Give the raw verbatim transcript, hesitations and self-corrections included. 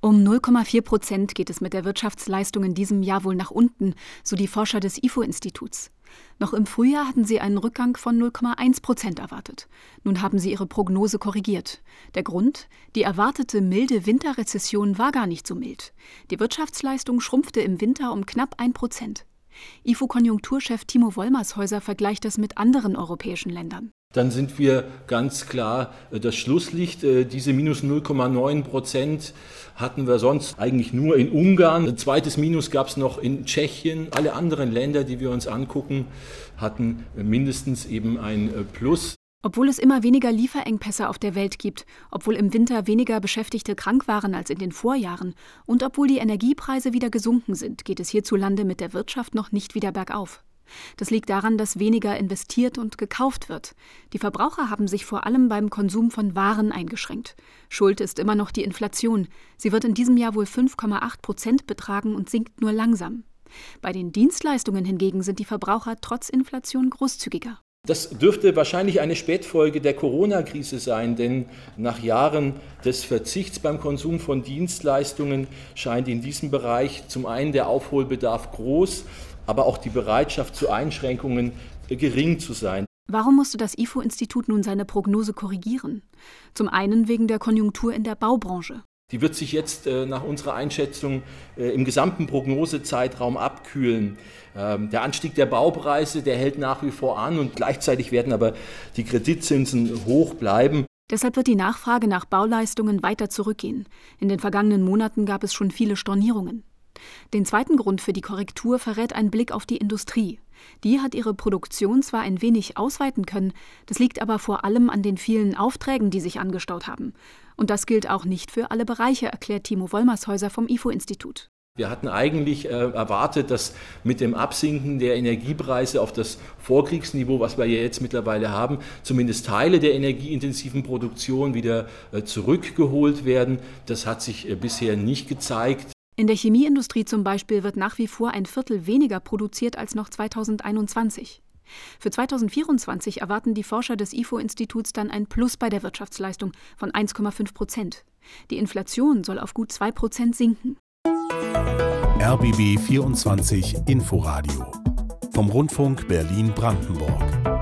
Um null Komma vier Prozent geht es mit der Wirtschaftsleistung in diesem Jahr wohl nach unten, so die Forscher des I F O-Instituts. Noch im Frühjahr hatten sie einen Rückgang von null Komma eins Prozent erwartet. Nun haben sie ihre Prognose korrigiert. Der Grund? Die erwartete milde Winterrezession war gar nicht so mild. Die Wirtschaftsleistung schrumpfte im Winter um knapp ein Prozent. I F O-Konjunkturchef Timo Wollmershäuser vergleicht das mit anderen europäischen Ländern. Dann sind wir ganz klar das Schlusslicht. Diese minus null Komma neun Prozent hatten wir sonst eigentlich nur in Ungarn. Ein zweites Minus gab es noch in Tschechien. Alle anderen Länder, die wir uns angucken, hatten mindestens eben ein Plus. Obwohl es immer weniger Lieferengpässe auf der Welt gibt, obwohl im Winter weniger Beschäftigte krank waren als in den Vorjahren und obwohl die Energiepreise wieder gesunken sind, geht es hierzulande mit der Wirtschaft noch nicht wieder bergauf. Das liegt daran, dass weniger investiert und gekauft wird. Die Verbraucher haben sich vor allem beim Konsum von Waren eingeschränkt. Schuld ist immer noch die Inflation. Sie wird in diesem Jahr wohl fünf Komma acht Prozent betragen und sinkt nur langsam. Bei den Dienstleistungen hingegen sind die Verbraucher trotz Inflation großzügiger. Das dürfte wahrscheinlich eine Spätfolge der Corona-Krise sein, denn nach Jahren des Verzichts beim Konsum von Dienstleistungen scheint in diesem Bereich zum einen der Aufholbedarf groß, aber auch die Bereitschaft zu Einschränkungen gering zu sein. Warum musste das I F O-Institut nun seine Prognose korrigieren? Zum einen wegen der Konjunktur in der Baubranche. Die wird sich jetzt äh, nach unserer Einschätzung äh, im gesamten Prognosezeitraum abkühlen. Ähm, der Anstieg der Baupreise, der hält nach wie vor an und gleichzeitig werden aber die Kreditzinsen hoch bleiben. Deshalb wird die Nachfrage nach Bauleistungen weiter zurückgehen. In den vergangenen Monaten gab es schon viele Stornierungen. Den zweiten Grund für die Korrektur verrät ein Blick auf die Industrie. Die hat ihre Produktion zwar ein wenig ausweiten können, das liegt aber vor allem an den vielen Aufträgen, die sich angestaut haben. Und das gilt auch nicht für alle Bereiche, erklärt Timo Wollmershäuser vom I F O-Institut. Wir hatten eigentlich äh, erwartet, dass mit dem Absinken der Energiepreise auf das Vorkriegsniveau, was wir ja jetzt mittlerweile haben, zumindest Teile der energieintensiven Produktion wieder äh, zurückgeholt werden. Das hat sich äh, bisher nicht gezeigt. In der Chemieindustrie zum Beispiel wird nach wie vor ein Viertel weniger produziert als noch zweitausendeinundzwanzig. Für zweitausendvierundzwanzig erwarten die Forscher des I F O-Instituts dann ein Plus bei der Wirtschaftsleistung von eins Komma fünf Prozent. Die Inflation soll auf gut zwei Prozent sinken. R B B vierundzwanzig Inforadio vom Rundfunk Berlin-Brandenburg.